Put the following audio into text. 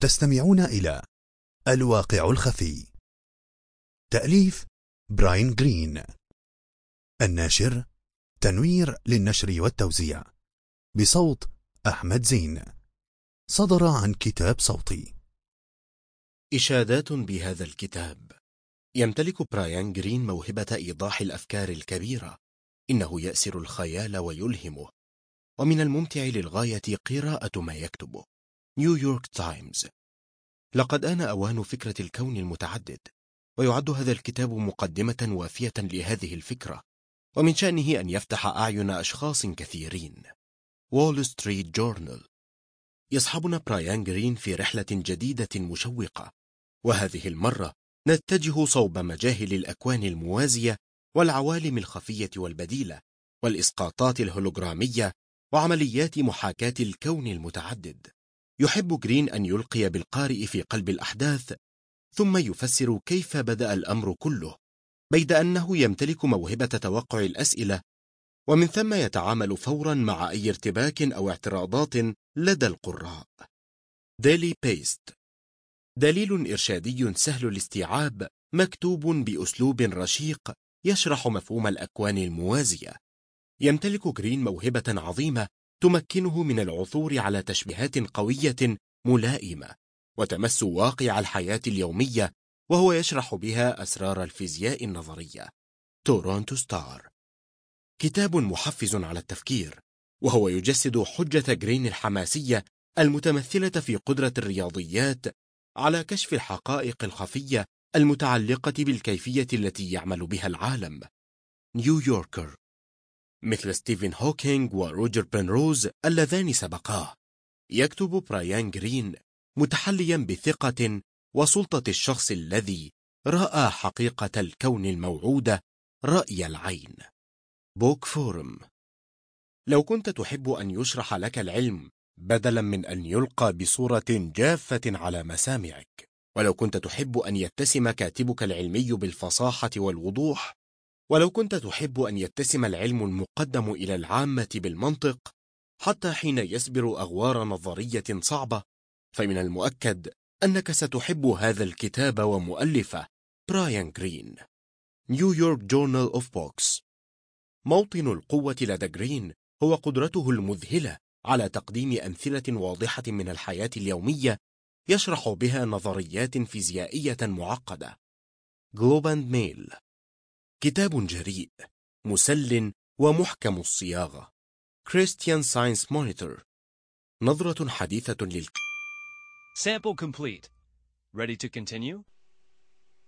تستمعون إلى الواقع الخفي. تأليف براين جرين. الناشر تنوير للنشر والتوزيع، بصوت أحمد زين. صدر عن كتاب صوتي. إشادات بهذا الكتاب. يمتلك براين جرين موهبة إيضاح الأفكار الكبيرة. إنه يأسر الخيال ويلهمه، ومن الممتع للغاية قراءة ما يكتبه. نيويورك تايمز. لقد آن أوان فكرة الكون المتعدد، ويعد هذا الكتاب مقدمة وافية لهذه الفكرة، ومن شأنه أن يفتح أعين أشخاص كثيرين. وول ستريت جورنال. يصحبنا براين جرين في رحلة جديدة مشوقة، وهذه المرة نتجه صوب مجاهل الأكوان الموازية والعوالم الخفية والبديلة والإسقاطات الهولوغرامية وعمليات محاكاة الكون المتعدد. يحب جرين أن يلقي بالقارئ في قلب الأحداث، ثم يفسر كيف بدأ الأمر كله، بيد أنه يمتلك موهبة توقع الأسئلة، ومن ثم يتعامل فورا مع أي ارتباك أو اعتراضات لدى القراء. ديلي بيست. دليل إرشادي سهل الاستيعاب، مكتوب بأسلوب رشيق يشرح مفهوم الأكوان الموازية. يمتلك جرين موهبة عظيمة تمكنه من العثور على تشبيهات قوية ملائمة وتمس واقع الحياة اليومية، وهو يشرح بها أسرار الفيزياء النظرية. تورونتو ستار. كتاب محفز على التفكير، وهو يجسد حجة جرين الحماسية المتمثلة في قدرة الرياضيات على كشف الحقائق الخفية المتعلقة بالكيفية التي يعمل بها العالم. نيويوركر. مثل ستيفن هوكينج وروجر بنروز اللذان سبقاه، يكتب براين جرين متحليا بثقة وسلطة الشخص الذي رأى حقيقة الكون الموعودة رأي العين. بوك فورم. لو كنت تحب أن يشرح لك العلم بدلا من أن يلقى بصورة جافة على مسامعك، ولو كنت تحب أن يتسم كاتبك العلمي بالفصاحة والوضوح، ولو كنت تحب أن يتسم العلم المقدم إلى العامة بالمنطق حتى حين يسبر أغوار نظرية صعبة، فمن المؤكد أنك ستحب هذا الكتاب ومؤلفه براين جرين. نيويورك جورنال أوف بوكس. موطن القوة لدى جرين هو قدرته المذهلة على تقديم أمثلة واضحة من الحياة اليومية يشرح بها نظريات فيزيائية معقدة. جلوب أند ميل. كتاب جريء مسل ومحكم الصياغة. كريستيان ساينس مونيتور. نظرة حديثة Sample complete. Ready to continue?